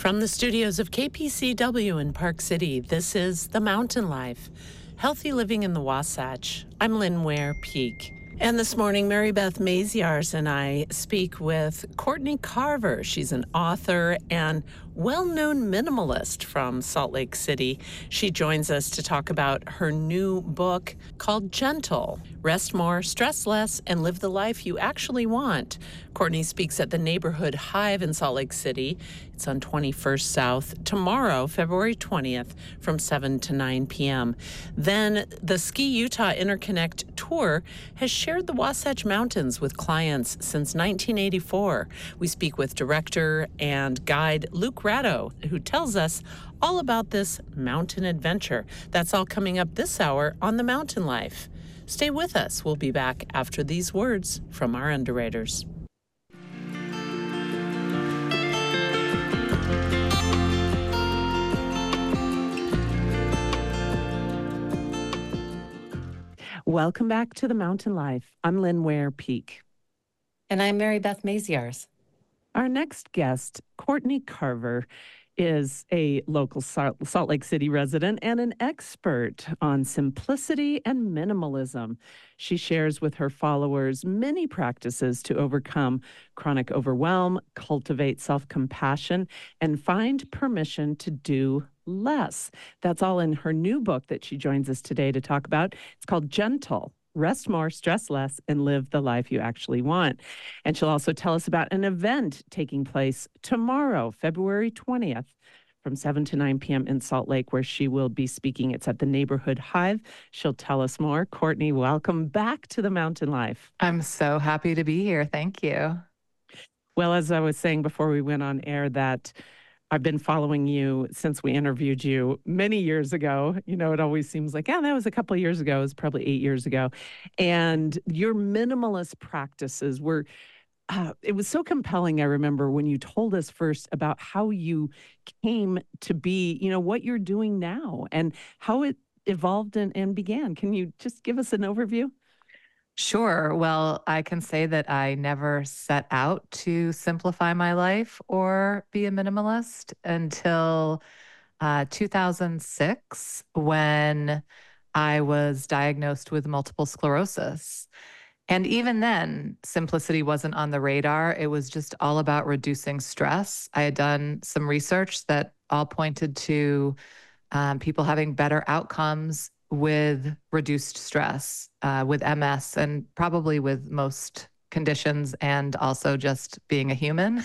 From the studios of KPCW in Park City, this is The Mountain Life, Healthy Living in the Wasatch. I'm Lynn Ware Peak. And this morning, Mary Beth Maziarz and I speak with Courtney Carver. She's an author and well-known minimalist from Salt Lake City. She joins us to talk about her new book called Gentle: Rest More, Stress Less, and Live the Life You Actually Want. Courtney speaks at the Neighborhood Hive in Salt Lake City. It's on 21st South tomorrow, February 20th, from 7 to 9 p.m. Then the Ski Utah Interconnect Tour has shared the Wasatch Mountains with clients since 1984. We speak with director and guide Luke Ratto, who tells us all about this mountain adventure. That's all coming up this hour on The Mountain Life. Stay with us. We'll be back after these words from our underwriters. Welcome back to The Mountain Life. I'm Lynn Ware Peak. And I'm Mary Beth Maziarz. Our next guest, Courtney Carver, is a local Salt Lake City resident and an expert on simplicity and minimalism. She shares with her followers many practices to overcome chronic overwhelm, cultivate self-compassion, and find permission to do less. That's all in her new book that she joins us today to talk about. It's called Gentle: Rest More, Stress Less, and Live the Life You Actually Want. And she'll also tell us about an event taking place tomorrow, February 20th, from 7 to 9 p.m. in Salt Lake, where she will be speaking. It's at the Neighborhood Hive. She'll tell us more. Courtney, welcome back to The Mountain Life. I'm so happy to be here. Thank you. Well, as I was saying before we went on air, that I've been following you since we interviewed you many years ago. You know, it always seems like, that was a couple of years ago. It was probably 8 years ago. And your minimalist practices were, it was so compelling. I remember when you told us first about how you came to be, what you're doing now and how it evolved and began. Can you just give us an overview? Sure. Well, I can say that I never set out to simplify my life or be a minimalist until 2006, when I was diagnosed with multiple sclerosis. And even then, simplicity wasn't on the radar. It was just all about reducing stress. I had done some research that all pointed to people having better outcomes with reduced stress, with MS, and probably with most conditions, and also just being a human.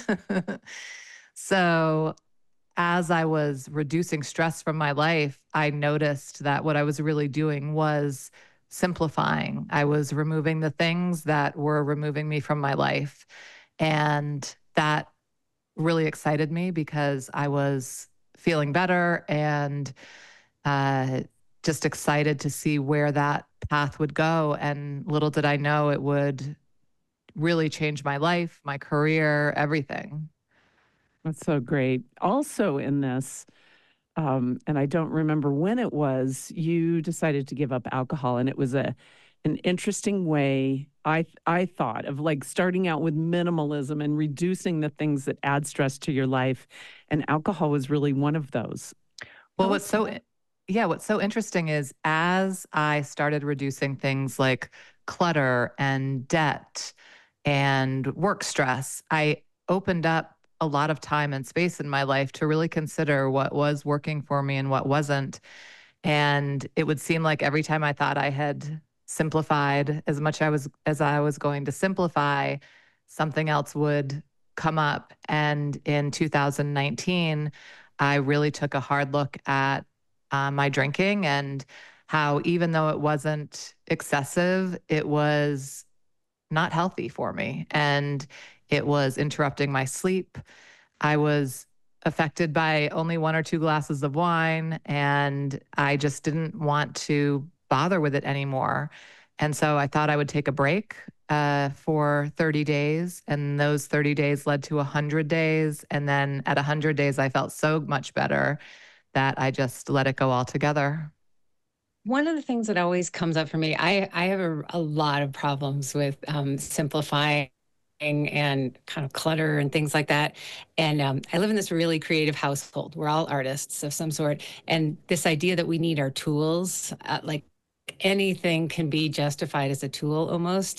So as I was reducing stress from my life, I noticed that what I was really doing was simplifying. I was removing the things that were removing me from my life. And that really excited me because I was feeling better and just excited to see where that path would go. And little did I know it would really change my life, my career, everything. That's so great. Also in this, and I don't remember when it was, you decided to give up alcohol. And it was an interesting way, I thought, of like starting out with minimalism and reducing the things that add stress to your life. And alcohol was really one of those. Well, what's so interesting is as I started reducing things like clutter and debt and work stress, I opened up a lot of time and space in my life to really consider what was working for me and what wasn't. And it would seem like every time I thought I had simplified as much as I was going to simplify, something else would come up. And in 2019, I really took a hard look at my drinking and how, even though it wasn't excessive, it was not healthy for me. And it was interrupting my sleep. I was affected by only 1 or 2 glasses of wine, and I just didn't want to bother with it anymore. And so I thought I would take a break for 30 days. And those 30 days led to 100 days. And then at 100 days, I felt so much better that I just let it go altogether. One of the things that always comes up for me, I have a lot of problems with simplifying and kind of clutter and things like that. And I live in this really creative household. We're all artists of some sort. And this idea that we need our tools, like anything can be justified as a tool almost,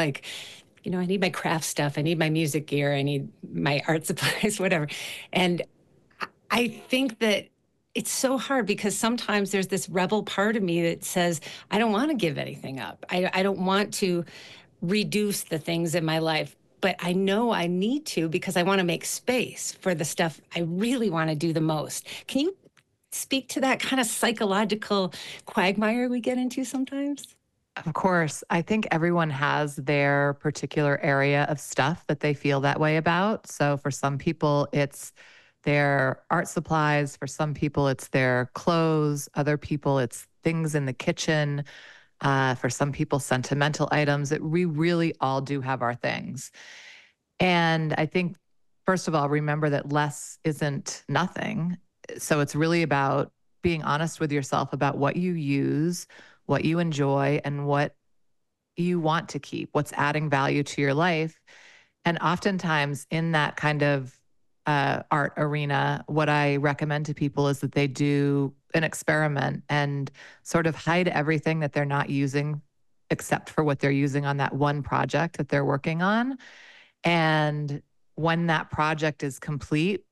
I need my craft stuff. I need my music gear. I need my art supplies, whatever. And I think that it's so hard because sometimes there's this rebel part of me that says, I don't want to give anything up. I don't want to reduce the things in my life, but I know I need to because I want to make space for the stuff I really want to do the most. Can you speak to that kind of psychological quagmire we get into sometimes? Of course, I think everyone has their particular area of stuff that they feel that way about. So for some people, it's their art supplies. For some people, it's their clothes. Other people, it's things in the kitchen. For some people, sentimental items. We really all do have our things. And I think, first of all, remember that less isn't nothing. So it's really about being honest with yourself about what you use, what you enjoy, and what you want to keep, what's adding value to your life. And oftentimes in that kind of art arena, what I recommend to people is that they do an experiment and sort of hide everything that they're not using except for what they're using on that one project that they're working on. And when that project is complete,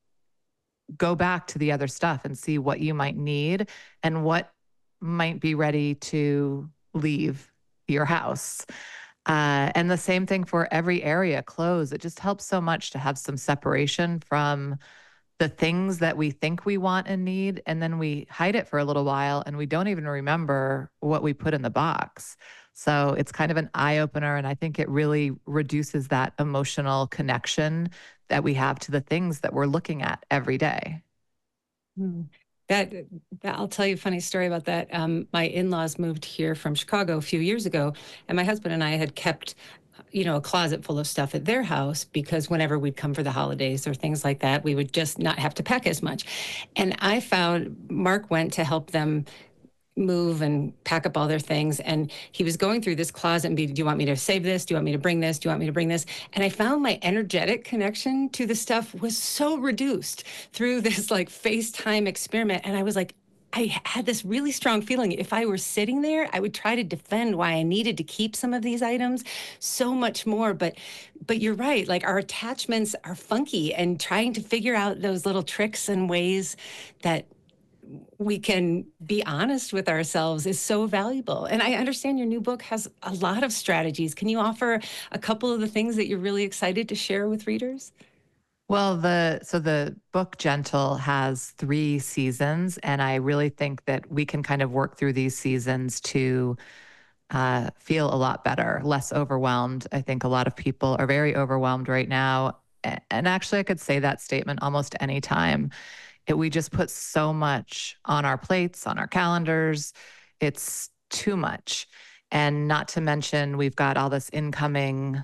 go back to the other stuff and see what you might need and what might be ready to leave your house. And the same thing for every area, clothes. It just helps so much to have some separation from the things that we think we want and need. And then we hide it for a little while and we don't even remember what we put in the box. So it's kind of an eye opener. And I think it really reduces that emotional connection that we have to the things that we're looking at every day. Hmm. That, that I'll tell you a funny story about that. My in-laws moved here from Chicago a few years ago, and my husband and I had kept, a closet full of stuff at their house because whenever we'd come for the holidays or things like that, we would just not have to pack as much. And I found Mark went to help them move and pack up all their things. And he was going through this closet and do you want me to save this? Do you want me to bring this? Do you want me to bring this? And I found my energetic connection to the stuff was so reduced through this like FaceTime experiment. And I was like, I had this really strong feeling if I were sitting there, I would try to defend why I needed to keep some of these items so much more. But you're right, like our attachments are funky and trying to figure out those little tricks and ways that we can be honest with ourselves is so valuable. And I understand your new book has a lot of strategies. Can you offer a couple of the things that you're really excited to share with readers? Well, the book Gentle has 3 seasons, and I really think that we can kind of work through these seasons to feel a lot better, less overwhelmed. I think a lot of people are very overwhelmed right now. And actually, I could say that statement almost any time. We just put so much on our plates, on our calendars. It's too much. And not to mention, we've got all this incoming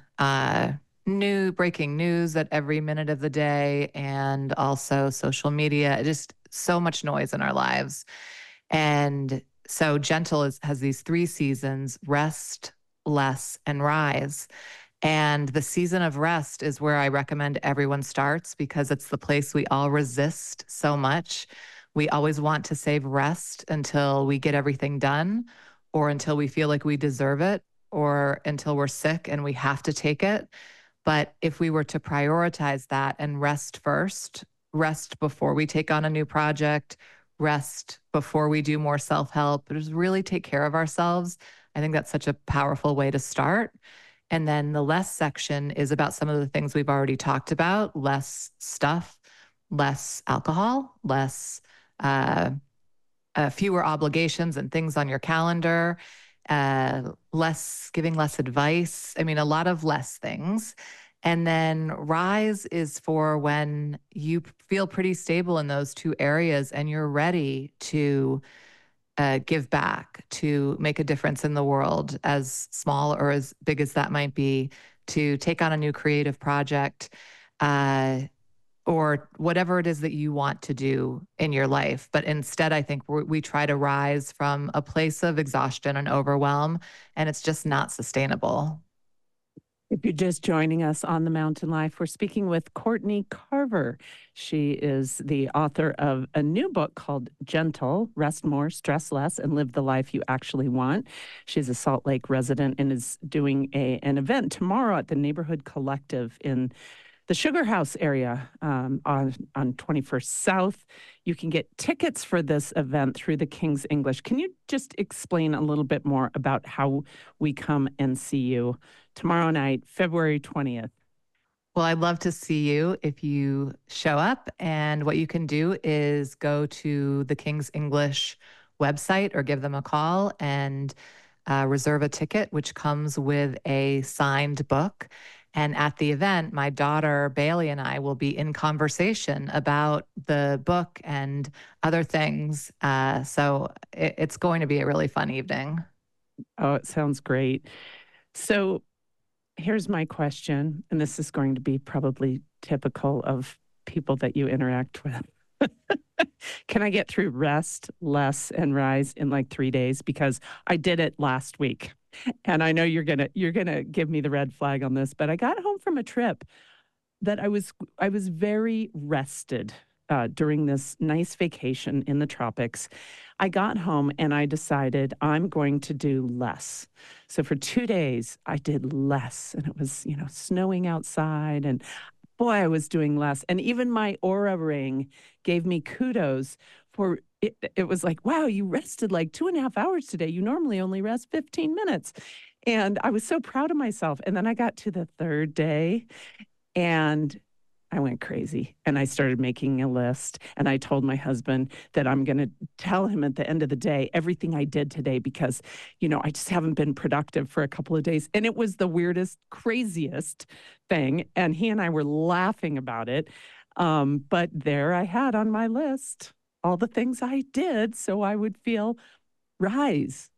new breaking news at every minute of the day, and also social media, just so much noise in our lives. And so has these 3 seasons: rest, less, and rise. And the season of rest is where I recommend everyone starts because it's the place we all resist so much. We always want to save rest until we get everything done, or until we feel like we deserve it, or until we're sick and we have to take it. But if we were to prioritize that and rest first, rest before we take on a new project, rest before we do more self help, just really take care of ourselves, I think that's such a powerful way to start. And then the less section is about some of the things we've already talked about: less stuff, less alcohol, less, uh, fewer obligations and things on your calendar, less giving less advice. I mean, a lot of less things. And then rise is for when you feel pretty stable in those 2 areas and you're ready to give back, to make a difference in the world, as small or as big as that might be, to take on a new creative project, or whatever it is that you want to do in your life. But instead, I think we try to rise from a place of exhaustion and overwhelm, and it's just not sustainable. If you're just joining us on The Mountain Life, we're speaking with Courtney Carver. She is the author of a new book called Gentle, Rest More, Stress Less, and Live the Life You Actually Want. She's a Salt Lake resident and is doing an event tomorrow at the Neighborhood Collective in the Sugar House area on 21st South. You can get tickets for this event through the King's English. Can you just explain a little bit more about how we come and see you tomorrow night, February 20th? Well, I'd love to see you if you show up. And what you can do is go to the King's English website or give them a call and reserve a ticket, which comes with a signed book. And at the event, my daughter Bailey and I will be in conversation about the book and other things. So it's going to be a really fun evening. Oh, it sounds great. So here's my question, and this is going to be probably typical of people that you interact with. Can I get through rest, less, and rise in like 3 days? Because I did it last week. And I know you're gonna give me the red flag on this, but I got home from a trip that I was very rested during this nice vacation in the tropics. I got home and I decided I'm going to do less. So for 2 days, I did less, and it was snowing outside, and boy, I was doing less. And even my Aura ring gave me kudos for it. It was like, wow, you rested like 2.5 hours today. You normally only rest 15 minutes. And I was so proud of myself. And then I got to the third day and I went crazy and I started making a list. And I told my husband that I'm going to tell him at the end of the day everything I did today because, I just haven't been productive for a couple of days. And it was the weirdest, craziest thing. And he and I were laughing about it. But there I had on my list all the things I did so I would feel rise.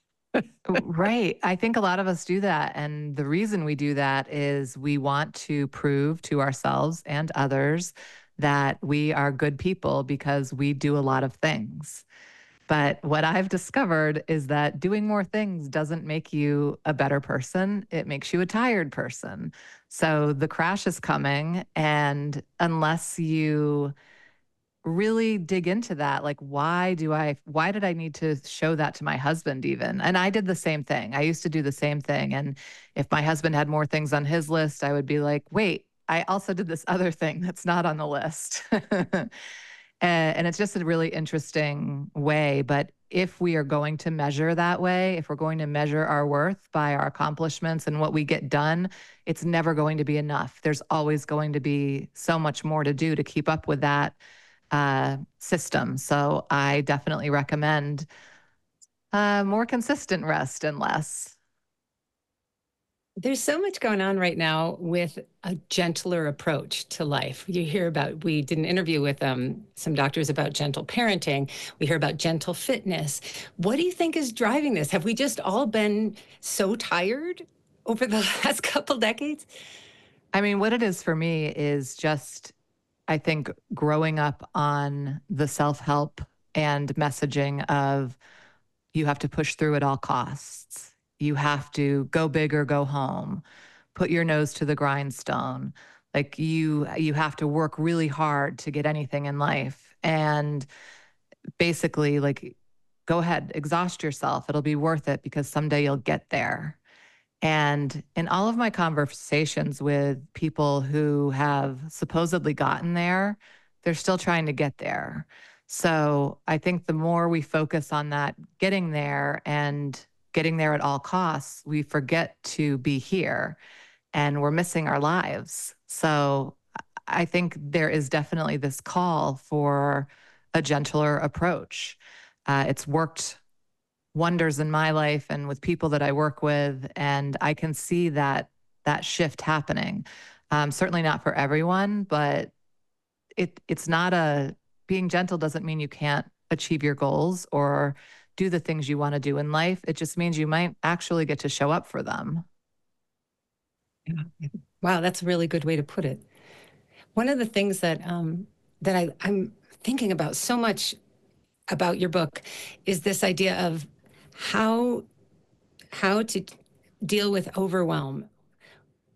Right. I think a lot of us do that. And the reason we do that is we want to prove to ourselves and others that we are good people because we do a lot of things. But what I've discovered is that doing more things doesn't make you a better person. It makes you a tired person. So the crash is coming. And unless you really dig into that, like why did I need to show that to my husband even? And I did the same thing. I used to do the same thing. And if my husband had more things on his list, I would be like, wait, I also did this other thing that's not on the list. And it's just a really interesting way. But if we are going to measure that way, if we're going to measure our worth by our accomplishments and what we get done, it's never going to be enough. There's always going to be so much more to do to keep up with that system. So I definitely recommend more consistent rest and less. There's so much going on right now with a gentler approach to life. You hear about, we did an interview with some doctors about gentle parenting. We hear about gentle fitness. What do you think is driving this? Have we just all been so tired over the last couple decades? I mean, what it is for me is just, I think, growing up on the self-help and messaging of you have to push through at all costs. You have to go big or go home. Put your nose to the grindstone. Like you have to work really hard to get anything in life. And basically, like, go ahead, exhaust yourself. It'll be worth it because someday you'll get there. And in all of my conversations with people who have supposedly gotten there, they're still trying to get there. So I think the more we focus on that getting there and getting there at all costs, we forget to be here and we're missing our lives. So I think there is definitely this call for a gentler approach. It's worked wonders in my life and with people that I work with, and I can see that shift happening. Certainly not for everyone, but it's not being gentle doesn't mean you can't achieve your goals or do the things you want to do in life. It just means you might actually get to show up for them. Yeah. Wow, that's a really good way to put it. One of the things that I'm thinking about so much about your book is this idea of how to deal with overwhelm.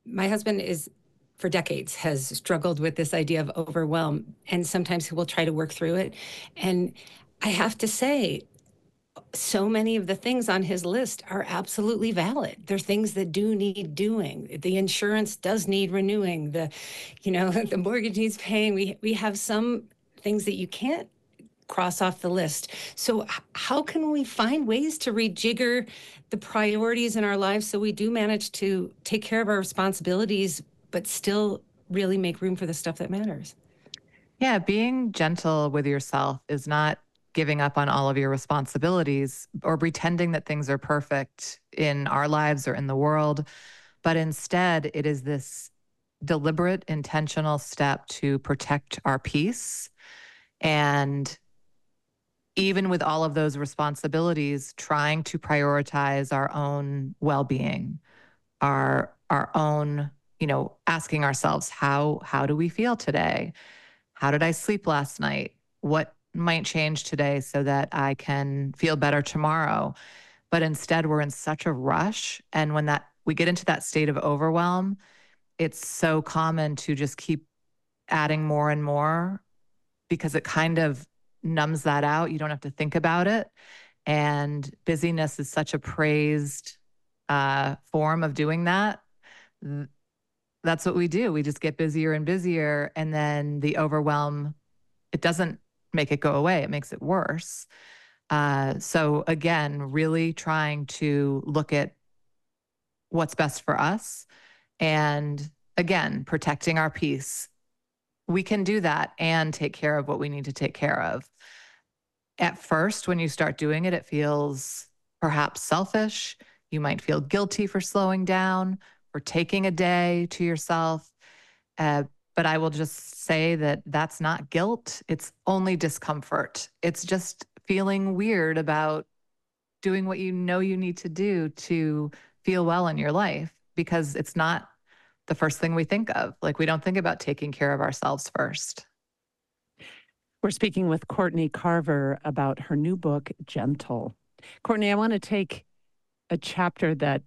My husband is, for decades, has struggled with this idea of overwhelm, and sometimes he will try to work through it. And I have to say, so many of the things on his list are absolutely valid. They're things that do need doing. The insurance does need renewing. The mortgage needs paying. We have some things that you can't cross off the list. So how can we find ways to rejigger the priorities in our lives so we do manage to take care of our responsibilities, but still really make room for the stuff that matters? Yeah, being gentle with yourself is not giving up on all of your responsibilities or pretending that things are perfect in our lives or in the world, but instead it is this deliberate, intentional step to protect our peace. And even with all of those responsibilities, trying to prioritize our own well-being, our own, asking ourselves, how do we feel today? How did I sleep last night? What might change today so that I can feel better tomorrow? But instead, we're in such a rush. And when we get into that state of overwhelm, it's so common to just keep adding more and more because it kind of numbs that out. You don't have to think about it. And busyness is such a praised form of doing that. That's what we do. We just get busier and busier. And then the overwhelm, it doesn't make it go away, it makes it worse. So again, really trying to look at what's best for us. And again, protecting our peace. We can do that and take care of what we need to take care of. At first, when you start doing it, it feels perhaps selfish. You might feel guilty for slowing down, for taking a day to yourself. But I will just say that that's not guilt. It's only discomfort. It's just feeling weird about doing what you know you need to do to feel well in your life because it's not the first thing we think of. Like we don't think about taking care of ourselves first. We're speaking with Courtney Carver about her new book, Gentle. Courtney, I want to take a chapter that,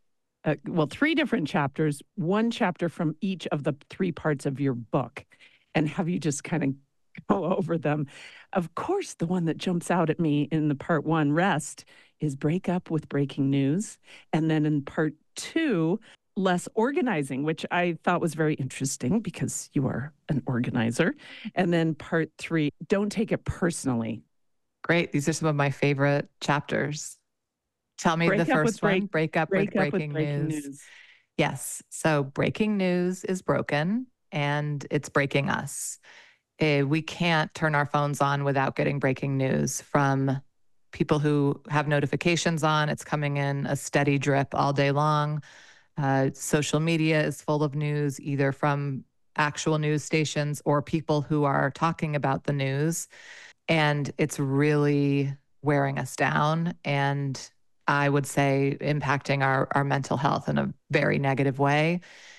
three different chapters, one chapter from each of the three parts of your book, and have you just kind of go over them. Of course, the one that jumps out at me in the part one, rest, is break up with breaking news. And then in part two, less organizing, which I thought was very interesting because you are an organizer. And then part three, don't take it personally. Great. These are some of my favorite chapters. Tell me the first one, break up with breaking news. Yes. So breaking news is broken and it's breaking us. We can't turn our phones on without getting breaking news from people who have notifications on. It's coming in a steady drip all day long. Social media is full of news, either from actual news stations or people who are talking about the news. And it's really wearing us down. And I would say impacting our mental health in a very negative way.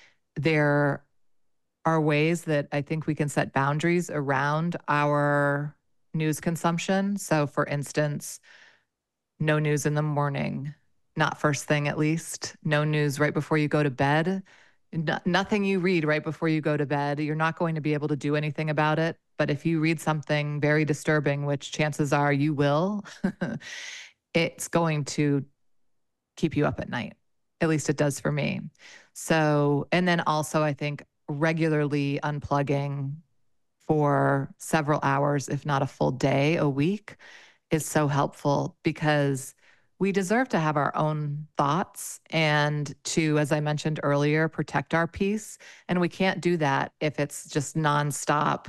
There are ways that I think we can set boundaries around our news consumption. So, for instance, no news in the morning, not first thing at least. No news right before you go to bed. Nothing you read right before you go to bed. You're not going to be able to do anything about it. But if you read something very disturbing, which chances are you will, it's going to keep you up at night. At least it does for me. So, and then also I think regularly unplugging for several hours, if not a full day a week, is so helpful because we deserve to have our own thoughts and to, as I mentioned earlier, protect our peace. And we can't do that if it's just nonstop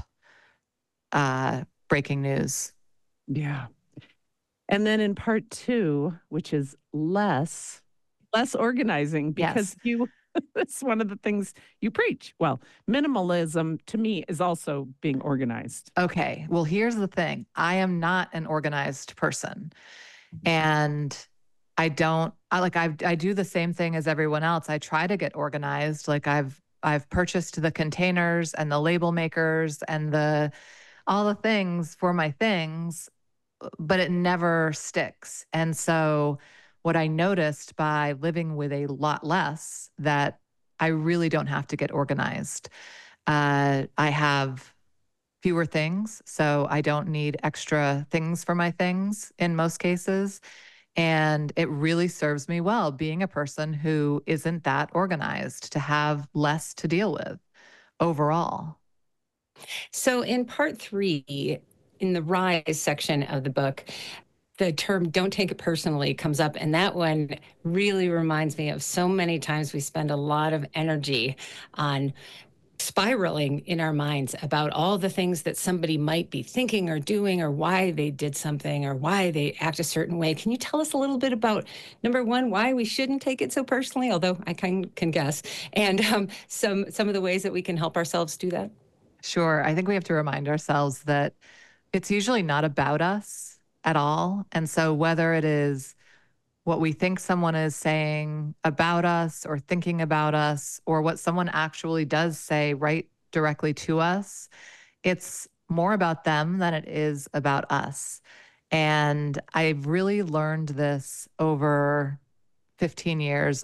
breaking news. Yeah. And then in part two, which is less organizing, because that's one of the things you preach. Well, minimalism to me is also being organized. Okay. Well, here's the thing. I am not an organized person. And I do the same thing as everyone else. I try to get organized. Like I've purchased the containers and the label makers and all the things for my things, but it never sticks. And so what I noticed by living with a lot less, that I really don't have to get organized. I have fewer things, so I don't need extra things for my things in most cases. And it really serves me well being a person who isn't that organized to have less to deal with overall. So in part three, in the rise section of the book, the term "don't take it personally" comes up. And that one really reminds me of so many times we spend a lot of energy on spiraling in our minds about all the things that somebody might be thinking or doing, or why they did something, or why they act a certain way. Can you tell us a little bit about, number one, why we shouldn't take it so personally, although I can guess, and some of the ways that we can help ourselves do that? Sure. I think we have to remind ourselves that it's usually not about us at all. And so, whether it is what we think someone is saying about us or thinking about us, or what someone actually does say right directly to us, it's more about them than it is about us. And I've really learned this over 15 years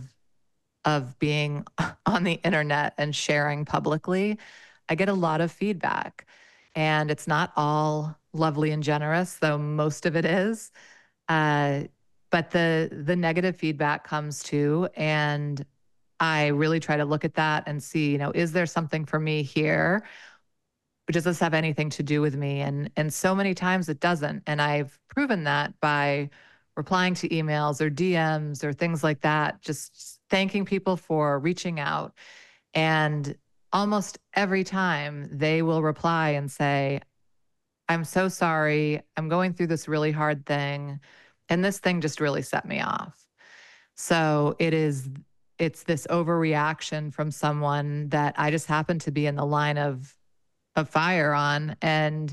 of being on the internet and sharing publicly. I get a lot of feedback, and it's not all lovely and generous, though most of it is. Uh, but the negative feedback comes too, and I really try to look at that and see, is there something for me here? Does this have anything to do with me? And so many times it doesn't. And I've proven that by replying to emails or DMs or things like that, just thanking people for reaching out. And almost every time they will reply and say, "I'm so sorry. I'm going through this really hard thing. And this thing just really set me off." So it's this overreaction from someone that I just happen to be in the line of fire on. And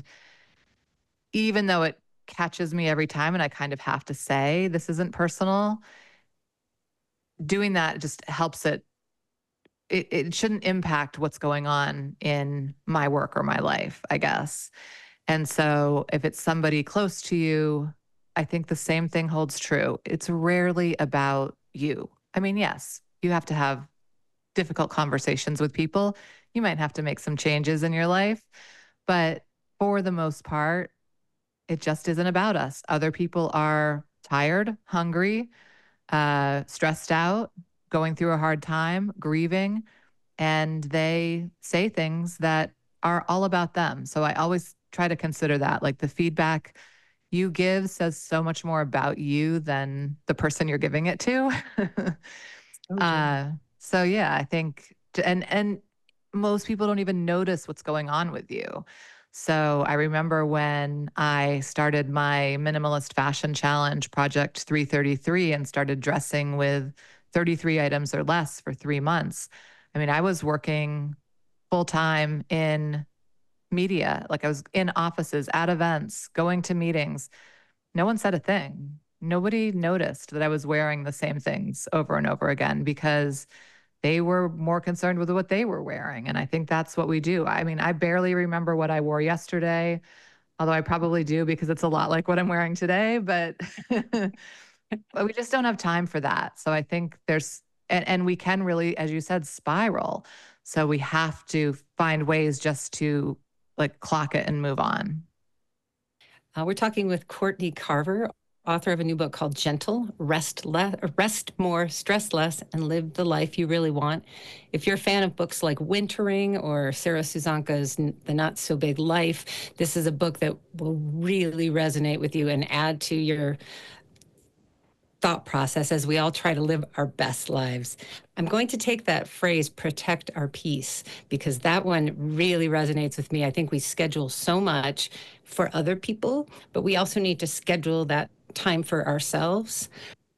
even though it catches me every time and I kind of have to say, this isn't personal, doing that just helps it shouldn't impact what's going on in my work or my life, I guess. And so if it's somebody close to you, I think the same thing holds true. It's rarely about you. I mean, yes, you have to have difficult conversations with people. You might have to make some changes in your life, but for the most part, it just isn't about us. Other people are tired, hungry, stressed out, going through a hard time, grieving, and they say things that are all about them. So I always try to consider that. Like, the feedback you give says so much more about you than the person you're giving it to. Oh, uh, so yeah, I think, and most people don't even notice what's going on with you. So I remember when I started my minimalist fashion challenge, Project 333, and started dressing with 33 items or less for 3 months. I mean, I was working full time in media, like I was in offices, at events, going to meetings. No one said a thing. Nobody noticed that I was wearing the same things over and over again because they were more concerned with what they were wearing. And I think that's what we do. I mean, I barely remember what I wore yesterday, although I probably do because it's a lot like what I'm wearing today, but but we just don't have time for that. So I think and we can really, as you said, spiral. So we have to find ways just to like clock it and move on. We're talking with Courtney Carver, author of a new book called Gentle, Rest More, Stress Less, and Live the Life You Really Want. If you're a fan of books like Wintering or Sarah Suzanka's The Not So Big Life, this is a book that will really resonate with you and add to your thought process as we all try to live our best lives. I'm going to take that phrase, protect our peace, because that one really resonates with me. I think we schedule so much for other people, but we also need to schedule that time for ourselves.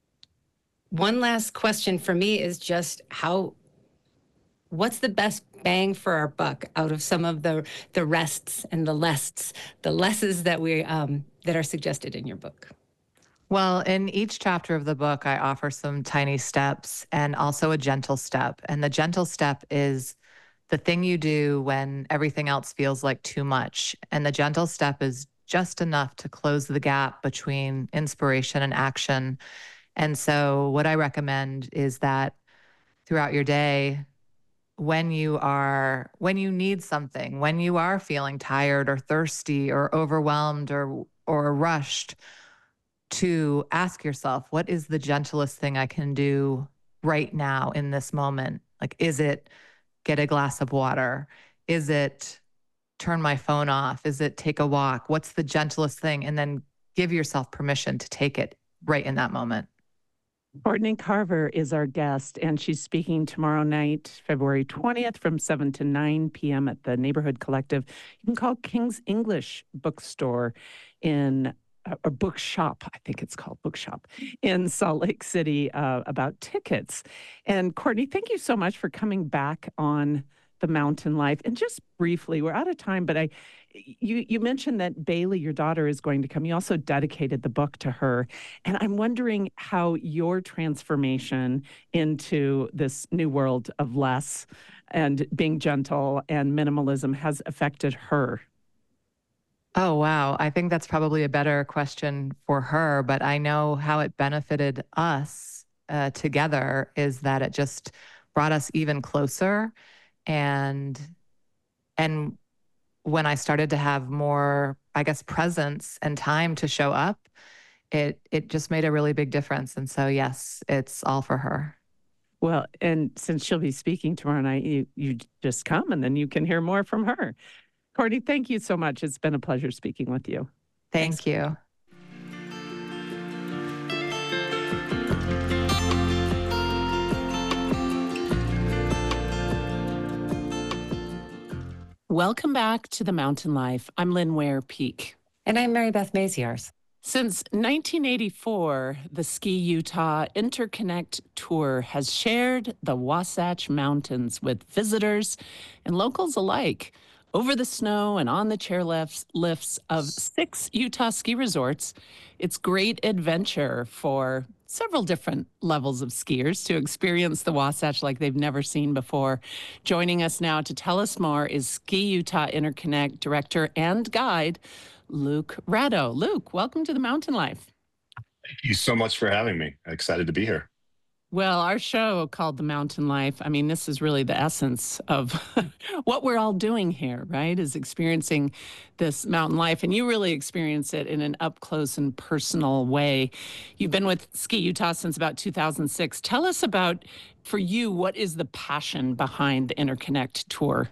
One last question for me is just what's the best bang for our buck out of some of the rests and the lesses that that are suggested in your book? Well, in each chapter of the book, I offer some tiny steps and also a gentle step. And the gentle step is the thing you do when everything else feels like too much. And the gentle step is just enough to close the gap between inspiration and action. And so, what I recommend is that throughout your day when you need something, when you are feeling tired or thirsty or overwhelmed or rushed, to ask yourself, what is the gentlest thing I can do right now in this moment? Like, is it get a glass of water? Is it turn my phone off? Is it take a walk? What's the gentlest thing? And then give yourself permission to take it right in that moment. Courtney Carver is our guest, and she's speaking tomorrow night, February 20th, from 7 to 9 p.m. at the Neighborhood Collective. You can call King's English Bookstore in a bookshop, I think it's called Bookshop, in Salt Lake City about tickets. And Courtney, thank you so much for coming back on The Mountain Life. And just briefly, we're out of time, but you mentioned that Bailey, your daughter, is going to come. You also dedicated the book to her. And I'm wondering how your transformation into this new world of less and being gentle and minimalism has affected her. Oh, wow. I think that's probably a better question for her, but I know how it benefited us together is that it just brought us even closer. And when I started to have more, I guess, presence and time to show up, it just made a really big difference. And so, yes, it's all for her. Well, and since she'll be speaking tomorrow night, you just come and then you can hear more from her. Courtney, thank you so much. It's been a pleasure speaking with you. Thank you. Welcome back to The Mountain Life. I'm Lynn Ware Peak. And I'm Mary Beth Maziarz. Since 1984, the Ski Utah Interconnect Tour has shared the Wasatch Mountains with visitors and locals alike over the snow and on the chairlifts of 6 Utah ski resorts. It's great adventure for several different levels of skiers to experience the Wasatch like they've never seen before. Joining us now to tell us more is Ski Utah Interconnect Director and Guide, Luke Ratto. Luke, welcome to The Mountain Life. Thank you so much for having me. Excited to be here. Well, our show called The Mountain Life, I mean, this is really the essence of what we're all doing here, right? Is experiencing this mountain life. And you really experience it in an up close and personal way. You've been with Ski Utah since about 2006. Tell us about, for you, what is the passion behind the Interconnect Tour?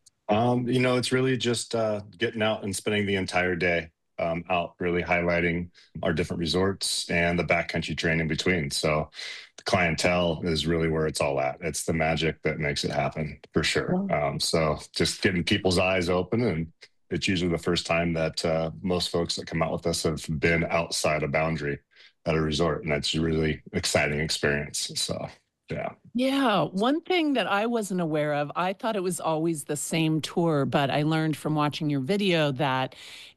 It's really just getting out and spending the entire day out, really highlighting our different resorts and the backcountry terrain in between. So the clientele is really where it's all at. It's the magic that makes it happen, for sure. So just getting people's eyes open, and it's usually the first time that most folks that come out with us have been outside a boundary at a resort, and that's a really exciting experience. So, yeah. Yeah, one thing that I wasn't aware of, I thought it was always the same tour, but I learned from watching your video that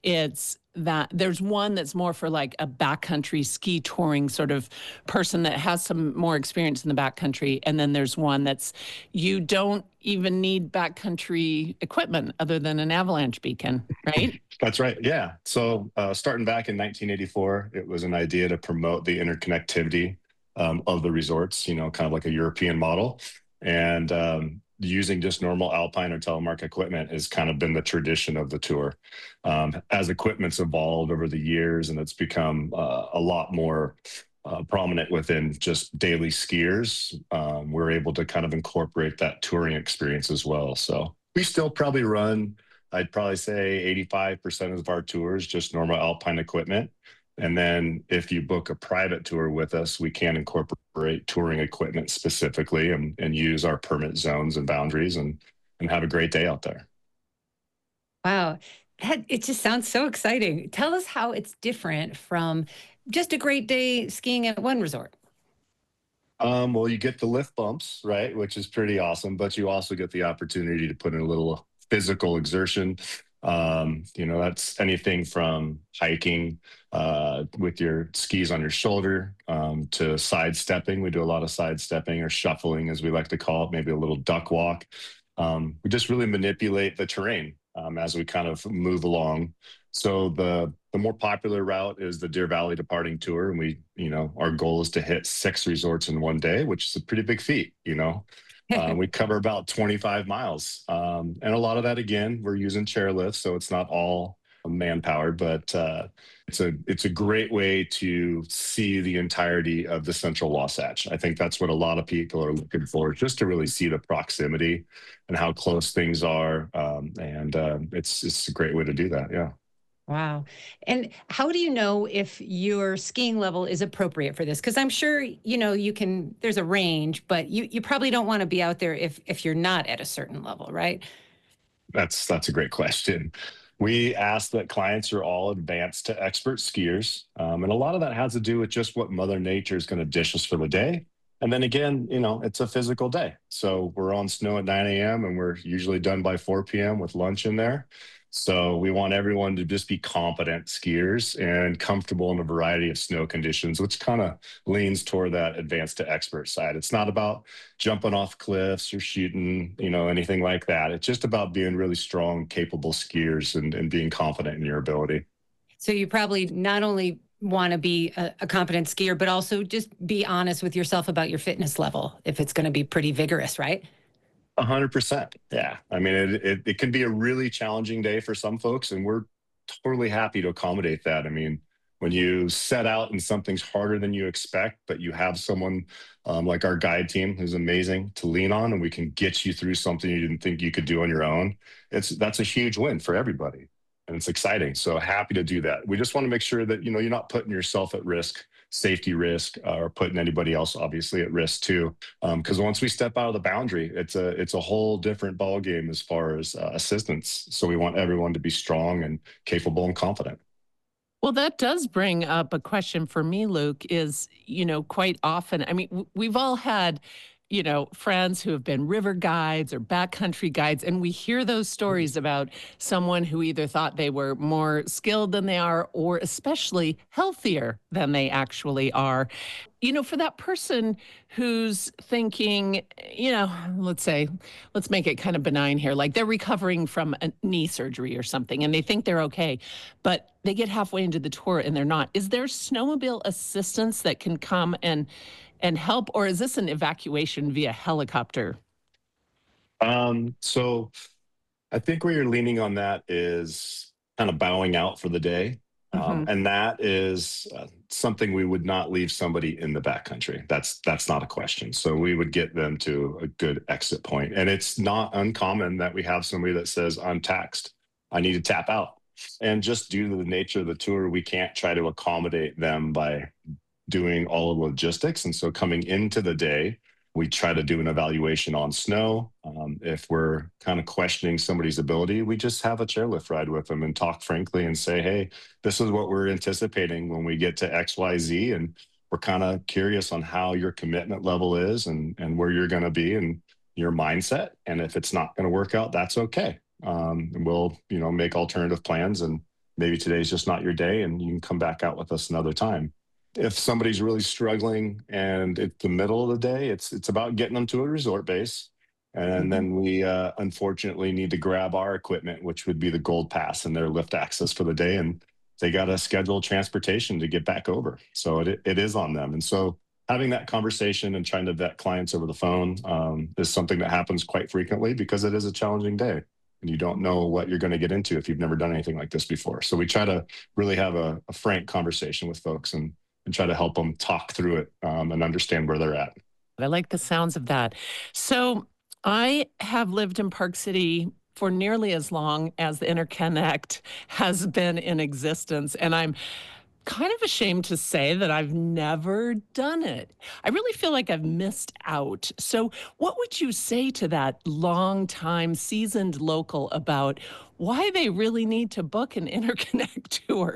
there's one that's more for like a backcountry ski touring sort of person that has some more experience in the backcountry. And then there's one that's, you don't even need backcountry equipment other than an avalanche beacon, right? That's right. Yeah. So starting back in 1984, it was an idea to promote the interconnectivity of the resorts, kind of like a European model. And using just normal alpine or telemark equipment has kind of been the tradition of the tour. As equipment's evolved over the years and it's become a lot more prominent within just daily skiers, we're able to kind of incorporate that touring experience as well. So we still probably run, I'd probably say 85% of our tours, just normal alpine equipment. And then if you book a private tour with us, we can incorporate touring equipment specifically and use our permit zones and boundaries and have a great day out there. Wow. It just sounds so exciting. Tell us how it's different from just a great day skiing at one resort. Well, you get the lift bumps, right, which is pretty awesome, but you also get the opportunity to put in a little physical exertion. That's anything from hiking with your skis on your shoulder to sidestepping. We do a lot of sidestepping or shuffling, as we like to call it, maybe a little duck walk. We just really manipulate the terrain as we kind of move along. So the The more popular route is the Deer Valley Departing Tour, and our goal is to hit 6 resorts in one day, which is a pretty big feat. We cover about 25 miles, and a lot of that, again, we're using chairlifts, so it's not all manpowered, but it's a great way to see the entirety of the Central Wasatch. I think that's what a lot of people are looking for, just to really see the proximity and how close things are, and it's a great way to do that. Yeah. Wow. And how do you know if your skiing level is appropriate for this? Because I'm sure, there's a range, but you probably don't want to be out there if you're not at a certain level, right? That's a great question. We ask that clients are all advanced to expert skiers. And a lot of that has to do with just what Mother Nature is going to dish us for the day. And then again, it's a physical day. So we're on snow at 9 a.m. and we're usually done by 4 p.m. with lunch in there. So we want everyone to just be competent skiers and comfortable in a variety of snow conditions, which kind of leans toward that advanced to expert side. It's not about jumping off cliffs or shooting, anything like that. It's just about being really strong, capable skiers and being confident in your ability. So you probably not only want to be a competent skier, but also just be honest with yourself about your fitness level if it's going to be pretty vigorous, right? 100%. Yeah. I mean, it can be a really challenging day for some folks, and we're totally happy to accommodate that. I mean, when you set out and something's harder than you expect, but you have someone like our guide team who's amazing to lean on, and we can get you through something you didn't think you could do on your own, that's a huge win for everybody. And it's exciting. So happy to do that. We just want to make sure that, you're not putting yourself at risk, safety risk, or putting anybody else obviously at risk too. Because once we step out of the boundary, it's a whole different ball game as far as assistance. So we want everyone to be strong and capable and confident. Well, that does bring up a question for me, Luke, is, quite often, I mean, we've all had, friends who have been river guides or backcountry guides, and we hear those stories about someone who either thought they were more skilled than they are, or especially healthier than they actually are. For that person who's thinking, let's make it kind of benign here, like they're recovering from a knee surgery or something, and they think they're okay, but they get halfway into the tour and they're not. Is there snowmobile assistance that can come and help, or is this an evacuation via helicopter? So I think where you're leaning on that is kind of bowing out for the day. And that is something we would not leave somebody in the backcountry. That's not a question. So we would get them to a good exit point. And it's not uncommon that we have somebody that says, I'm taxed, I need to tap out. And just due to the nature of the tour, we can't try to accommodate them by doing all the logistics. And so coming into the day, we try to do an evaluation on snow. If we're kind of questioning somebody's ability, we just have a chairlift ride with them and talk frankly and say, hey, this is what we're anticipating when we get to XYZ. And we're kind of curious on how your commitment level is and where you're going to be and your mindset. And if it's not going to work out, that's okay. And we'll, make alternative plans, and maybe today's just not your day and you can come back out with us another time. If somebody's really struggling and it's the middle of the day, it's about getting them to a resort base. And then we unfortunately need to grab our equipment, which would be the Gold Pass and their lift access for the day. And they got to schedule transportation to get back over. So it is on them. And so having that conversation and trying to vet clients over the phone is something that happens quite frequently because it is a challenging day. And you don't know what you're going to get into if you've never done anything like this before. So we try to really have a frank conversation with folks and try to help them talk through it and understand where they're at. I like the sounds of that. So I have lived in Park City for nearly as long as the Interconnect has been in existence, and I'm kind of ashamed to say that I've never done it. I really feel like I've missed out. So what would you say to that long-time seasoned local about why they really need to book an Interconnect tour?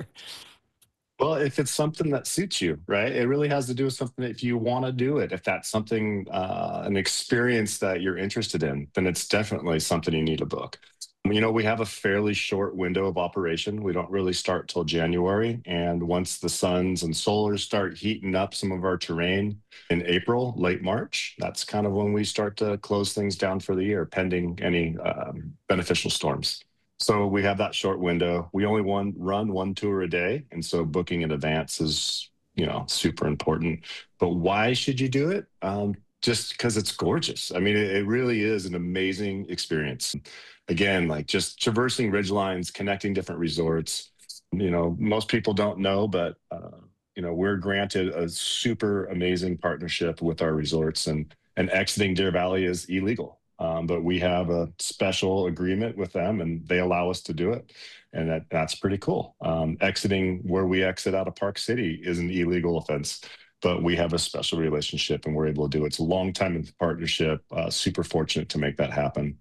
Well, if it's something that suits you, right? It really has to do with something that if you want to do it, if that's something, an experience that you're interested in, then it's definitely something you need to book. We have a fairly short window of operation. We don't really start till January. And once the suns and solars start heating up some of our terrain in April, late March, that's kind of when we start to close things down for the year, pending any beneficial storms. So we have that short window. We only run one tour a day, and so booking in advance is, super important. But why should you do it? Just because it's gorgeous. I mean, it really is an amazing experience. Again, like just traversing ridgelines, connecting different resorts. Most people don't know, but we're granted a super amazing partnership with our resorts, and exiting Deer Valley is illegal. But we have a special agreement with them, and they allow us to do it, and that's pretty cool. Exiting where we exit out of Park City is an illegal offense, but we have a special relationship, and we're able to do it. It's a long time in partnership. Super fortunate to make that happen.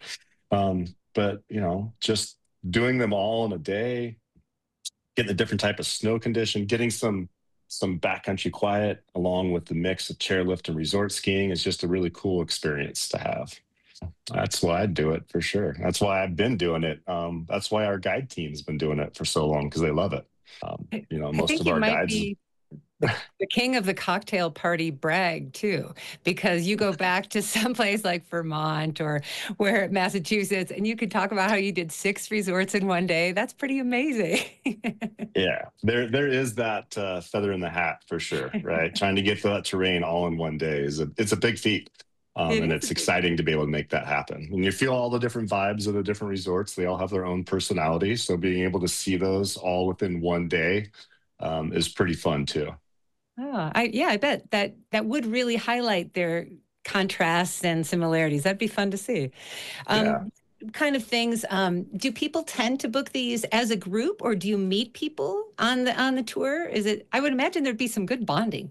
But just doing them all in a day, getting a different type of snow condition, getting some backcountry quiet along with the mix of chairlift and resort skiing is just a really cool experience to have. That's why I do it for sure. That's why I've been doing it. That's why our guide team's been doing it for so long, because they love it. Most of our guides. Be the king of the cocktail party brag too, because you go back to someplace like Vermont or where Massachusetts, and you could talk about how you did 6 resorts in one day. That's pretty amazing. Yeah, there is that feather in the hat for sure, right? Trying to get through that terrain all in one day it's a big feat. And it's exciting to be able to make that happen. And you feel all the different vibes of the different resorts. They all have their own personality. So being able to see those all within one day is pretty fun too. Oh, I bet that would really highlight their contrasts and similarities. That'd be fun to see. Kind of things. Do people tend to book these as a group, or do you meet people on the tour? I would imagine there'd be some good bonding.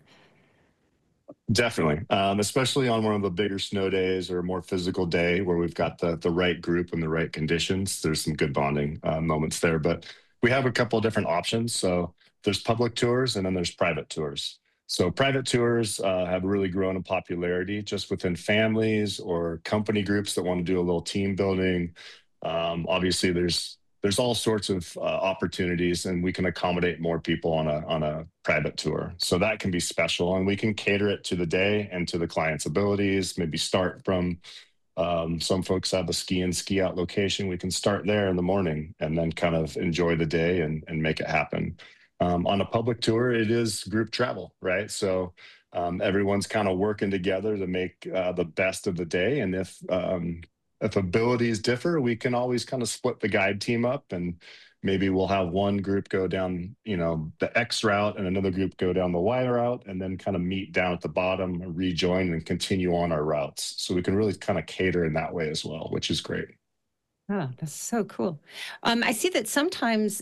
Definitely, especially on one of the bigger snow days or a more physical day where we've got the right group and the right conditions. There's some good bonding moments there, but we have a couple of different options. So there's public tours and then there's private tours. So private tours have really grown in popularity just within families or company groups that want to do a little team building. Obviously, there's all sorts of opportunities, and we can accommodate more people on a private tour. So that can be special, and we can cater it to the day and to the client's abilities. Maybe start from some folks have a ski in, ski out location. We can start there in the morning and then kind of enjoy the day and make it happen. On a public tour, it is group travel, right? So everyone's kind of working together to make the best of the day. And if abilities differ, we can always kind of split the guide team up, and maybe we'll have one group go down, the X route and another group go down the Y route, and then kind of meet down at the bottom, rejoin, and continue on our routes. So we can really kind of cater in that way as well, which is great. Oh, that's so cool. I see that sometimes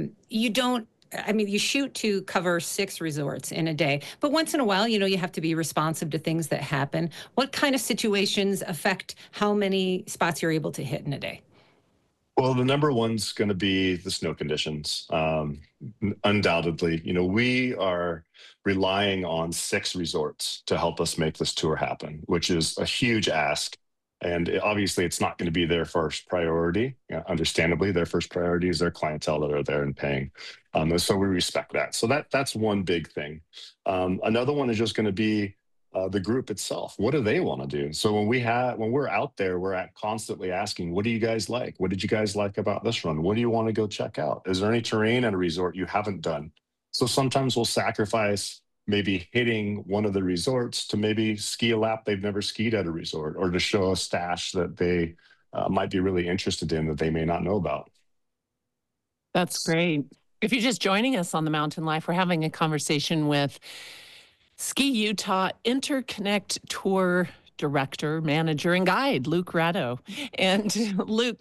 you shoot to cover 6 resorts in a day, but once in a while, you have to be responsive to things that happen. What kind of situations affect how many spots you're able to hit in a day? Well, the number one's going to be the snow conditions. Undoubtedly, we are relying on 6 resorts to help us make this tour happen, which is a huge ask. And obviously, it's not going to be their first priority. Understandably, their first priority is their clientele that are there and paying. So we respect that. So that's one big thing. Another one is just going to be the group itself. What do they want to do? So when we're out there, we're constantly asking, what do you guys like? What did you guys like about this run? What do you want to go check out? Is there any terrain at a resort you haven't done? So sometimes we'll sacrifice maybe hitting one of the resorts to maybe ski a lap they've never skied at a resort, or to show a stash that they might be really interested in that they may not know about. That's great. If you're just joining us on the Mountain Life, we're having a conversation with Ski Utah Interconnect Tour Director, Manager, and Guide, Luke Ratto. And Luke,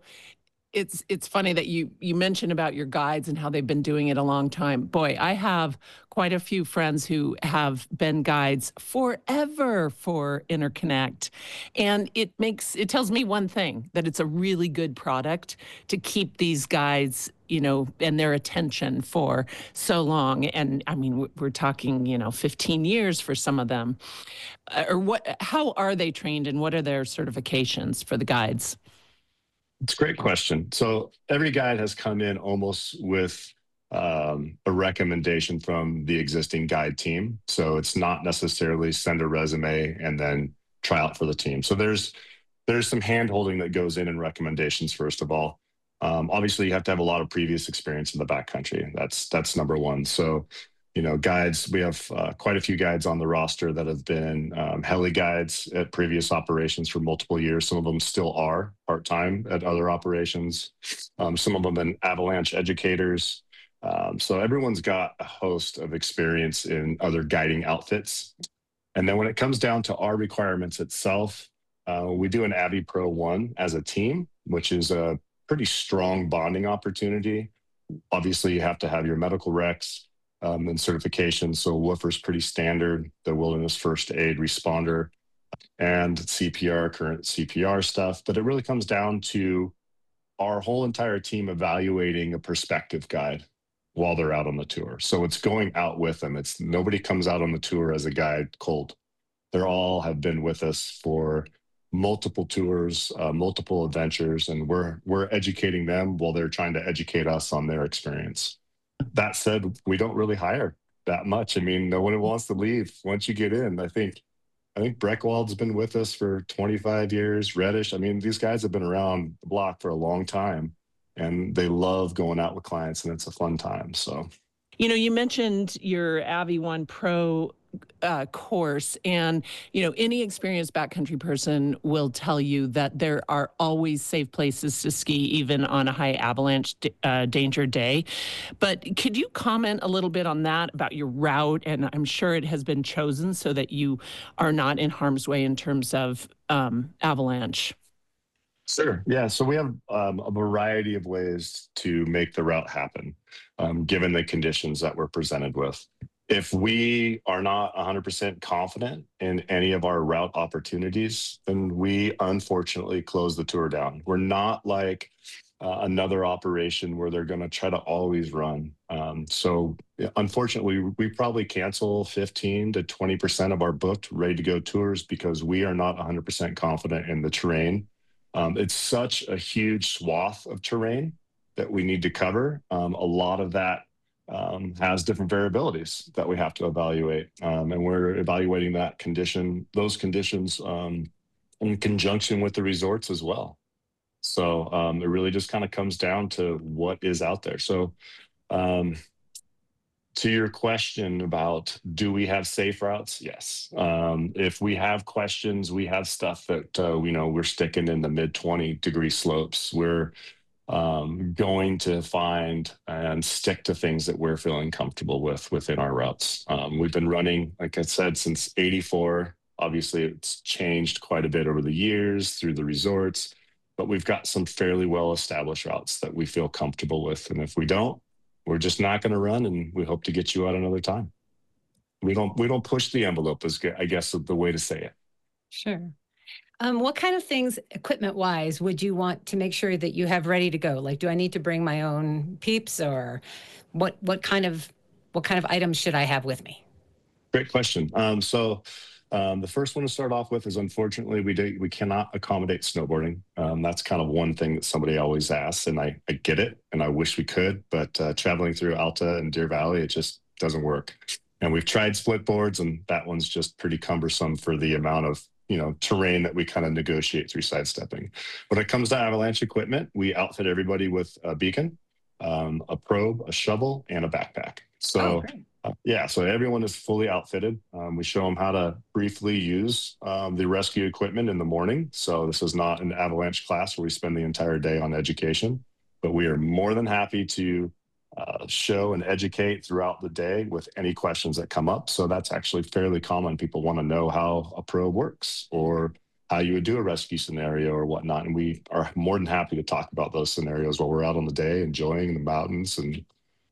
it's funny that you mentioned about your guides and how they've been doing it a long time. Boy, I have quite a few friends who have been guides forever for Interconnect. And it tells me one thing, that it's a really good product to keep these guides, and their attention for so long. And I mean, we're talking, 15 years for some of them. How are they trained, and what are their certifications for the guides? It's a great question. So every guide has come in almost with a recommendation from the existing guide team. So it's not necessarily send a resume and then try out for the team. So there's some hand holding that goes in recommendations, first of all. Obviously, you have to have a lot of previous experience in the backcountry. That's number one. So, guides, we have quite a few guides on the roster that have been heli guides at previous operations for multiple years. Some of them still are part-time at other operations. Some of them have been avalanche educators. So everyone's got a host of experience in other guiding outfits. And then when it comes down to our requirements itself, we do an Avi Pro 1 as a team, which is a pretty strong bonding opportunity. Obviously, you have to have your medical recs and certification. So WFR's pretty standard, the Wilderness First Aid Responder and CPR, current CPR stuff. But it really comes down to our whole entire team evaluating a prospective guide while they're out on the tour. So it's going out with them. It's nobody comes out on the tour as a guide cold. They all have been with us for multiple tours, multiple adventures, and we're educating them while they're trying to educate us on their experience. That said, we don't really hire that much. I mean, no one wants to leave once you get in. I think Breckwald's been with us for 25 years. Reddish. I mean, these guys have been around the block for a long time, and they love going out with clients, and it's a fun time. So, you mentioned your Avi 1 Pro course, and any experienced backcountry person will tell you that there are always safe places to ski, even on a high avalanche danger day. But could you comment a little bit on that, about your route? And I'm sure it has been chosen so that you are not in harm's way in terms of avalanche. Sure. Yeah. So we have a variety of ways to make the route happen, given the conditions that we're presented with. If we are not 100% confident in any of our route opportunities, then we unfortunately close the tour down. We're not like another operation where they're going to try to always run. So unfortunately, we probably cancel 15 to 20% of our booked ready to go tours because we are not 100% confident in the terrain. It's such a huge swath of terrain that we need to cover. A lot of that has different variabilities that we have to evaluate. And we're evaluating those conditions in conjunction with the resorts as well. So it really just kind of comes down to what is out there. So to your question about, do we have safe routes? Yes. If we have questions, we have stuff that, we're sticking in the mid 20-degree slopes. We're going to find and stick to things that we're feeling comfortable with within our routes. We've been running, like I said, since '84. Obviously, it's changed quite a bit over the years through the resorts, but we've got some fairly well-established routes that we feel comfortable with. And if we don't, we're just not going to run, and we hope to get you out another time. We don't push the envelope, is I guess the way to say it. Sure. What kind of things, equipment-wise, would you want to make sure that you have ready to go? Like, do I need to bring my own peeps, or what kind of items should I have with me? Great question. The first one to start off with is, unfortunately, we cannot accommodate snowboarding. That's kind of one thing that somebody always asks, and I get it, and I wish we could, but traveling through Alta and Deer Valley, it just doesn't work. And we've tried split boards, and that one's just pretty cumbersome for the amount of terrain that we kind of negotiate through sidestepping. When it comes to avalanche equipment, we outfit everybody with a beacon, a probe, a shovel, and a backpack. So. So everyone is fully outfitted. We show them how to briefly use the rescue equipment in the morning. So this is not an avalanche class where we spend the entire day on education, but we are more than happy to show and educate throughout the day with any questions that come up. So that's actually fairly common. People want to know how a probe works or how you would do a rescue scenario or whatnot. And we are more than happy to talk about those scenarios while we're out on the day, enjoying the mountains. And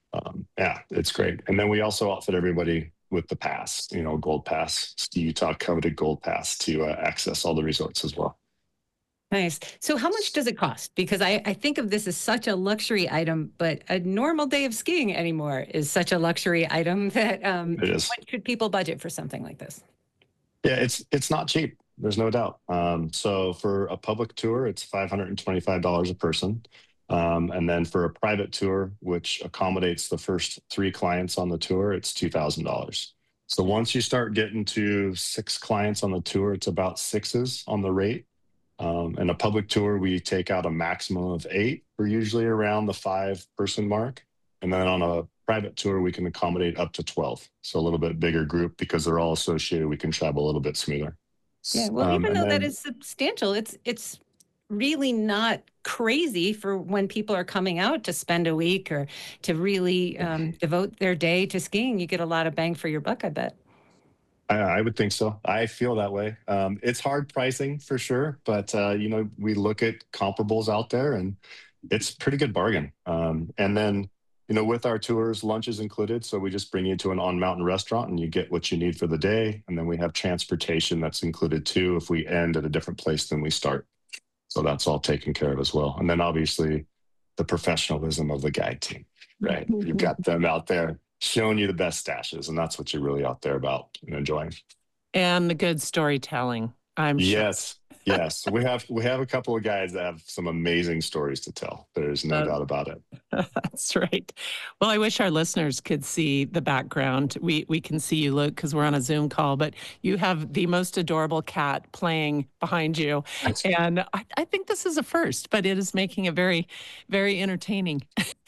it's great. And then we also outfit everybody with the pass, Gold Pass, Ski Utah coveted Gold Pass to access all the resorts as well. Nice. So how much does it cost? Because I think of this as such a luxury item, but a normal day of skiing anymore is such a luxury item that it is. What should people budget for something like this? Yeah, it's not cheap. There's no doubt. So for a public tour, it's $525 a person. And then for a private tour, which accommodates the first 3 clients on the tour, it's $2,000. So once you start getting to 6 clients on the tour, it's about 6s on the rate. In a public tour, we take out a maximum of 8. We're usually around the 5-person mark. And then on a private tour, we can accommodate up to 12. So a little bit bigger group because they're all associated. We can travel a little bit smoother. Yeah, well, even And though that then, is substantial, it's really not crazy for when people are coming out to spend a week or to really devote their day to skiing. You get a lot of bang for your buck, I bet. I would think so. I feel that way. It's hard pricing for sure, but we look at comparables out there, and it's a pretty good bargain. And then, with our tours, lunch is included, so we just bring you to an on-mountain restaurant, and you get what you need for the day. And then we have transportation that's included too if we end at a different place than we start. So that's all taken care of as well. And then obviously the professionalism of the guide team, right? You've got them out there showing you the best stashes, and that's what you're really out there about and enjoying. And the good storytelling, I'm sure. Yes. We have a couple of guys that have some amazing stories to tell. There's no doubt about it. That's right. Well, I wish our listeners could see the background. We can see you, Luke, because we're on a Zoom call, but you have the most adorable cat playing behind you. And I think this is a first, but it is making it very, very entertaining.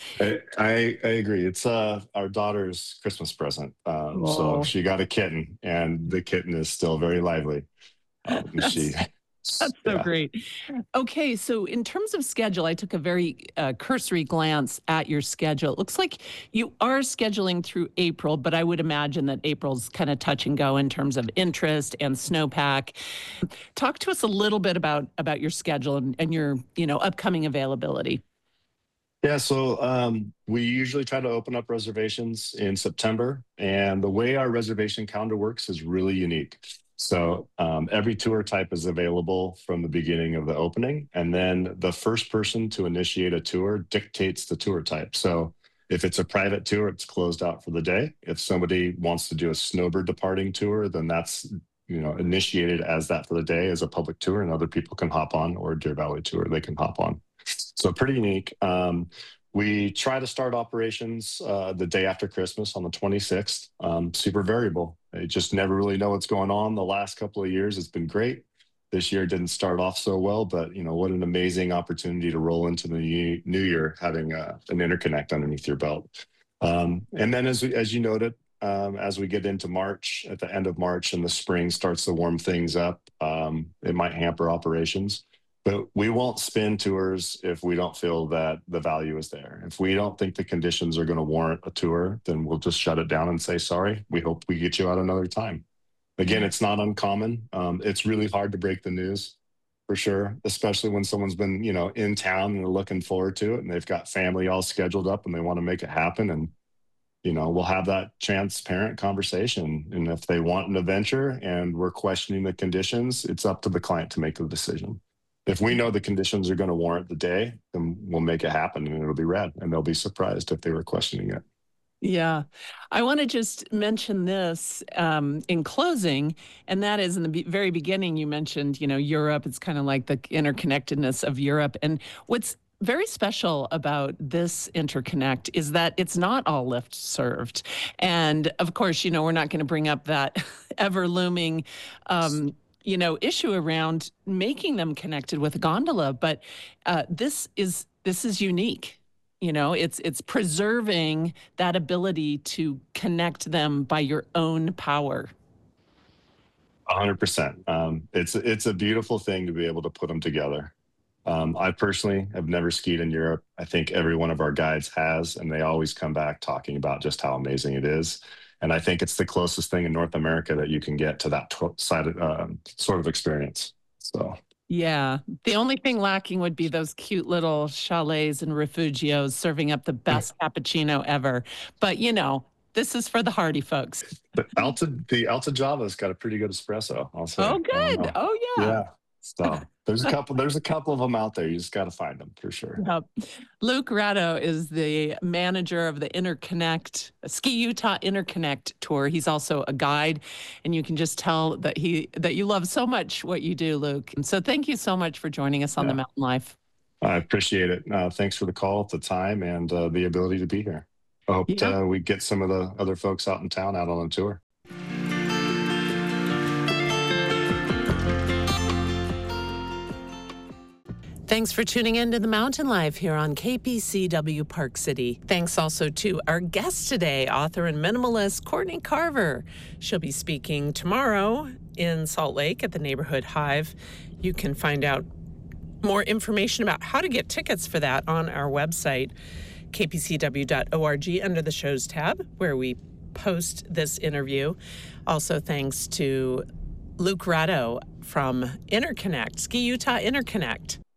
I agree. It's our daughter's Christmas present. So she got a kitten, and the kitten is still very lively. That's so great. Okay, so in terms of schedule, I took a very cursory glance at your schedule. It looks like you are scheduling through April, but I would imagine that April's kind of touch and go in terms of interest and snowpack. Talk to us a little bit about your schedule and your upcoming availability. Yeah, so we usually try to open up reservations in September, and the way our reservation calendar works is really unique. So every tour type is available from the beginning of the opening, and then the first person to initiate a tour dictates the tour type. So if it's a private tour, it's closed out for the day. If somebody wants to do a snowbird departing tour, then that's initiated as that for the day as a public tour, and other people can hop on, or a Deer Valley tour they can hop on. So pretty unique. We try to start operations the day after Christmas on the 26th. Super variable. I just never really know what's going on. The last couple of years, it's been great. This year didn't start off so well, but what an amazing opportunity to roll into the new year having an interconnect underneath your belt. And then as you noted, as we get into March, at the end of March and the spring starts to warm things up, it might hamper operations. But we won't spin tours if we don't feel that the value is there. If we don't think the conditions are going to warrant a tour, then we'll just shut it down and say, sorry, we hope we get you out another time. Again, it's not uncommon. It's really hard to break the news, for sure, especially when someone's been, in town and they're looking forward to it, and they've got family all scheduled up and they want to make it happen. And, we'll have that transparent conversation. And if they want an adventure and we're questioning the conditions, it's up to the client to make the decision. If we know the conditions are going to warrant the day, then we'll make it happen, and it'll be rad, and they'll be surprised if they were questioning it. Yeah. I want to just mention this in closing, and that is in the very beginning, you mentioned, Europe. It's kind of like the interconnectedness of Europe. And what's very special about this interconnect is that it's not all lift served. And of course, we're not going to bring up that ever looming issue around making them connected with a gondola, but this is unique. It's preserving that ability to connect them by your own power. 100%. It's a beautiful thing to be able to put them together. I personally have never skied in Europe. I think every one of our guides has, and they always come back talking about just how amazing it is. And I think it's the closest thing in North America that you can get to that sort of experience. So. Yeah. The only thing lacking would be those cute little chalets and refugios serving up the best cappuccino ever. But, this is for the hardy folks. The Alta Java's got a pretty good espresso, I'll say. Oh, good. Oh, yeah. Yeah. So there's a couple of them out there. You just got to find them for sure. Yep. Luke Ratto is the manager of the Ski Utah Interconnect Tour. He's also a guide, and you can just tell that you love so much what you do, Luke. And so thank you so much for joining us on The Mountain Life. I appreciate it. Thanks for the call at the time and the ability to be here. I hope we get some of the other folks out in town out on a tour. Thanks for tuning in to The Mountain Life here on KPCW Park City. Thanks also to our guest today, author and minimalist Courtney Carver. She'll be speaking tomorrow in Salt Lake at the Neighborhood Hive. You can find out more information about how to get tickets for that on our website, kpcw.org, under the shows tab, where we post this interview. Also, thanks to Luke Ratto from Interconnect, Ski Utah Interconnect.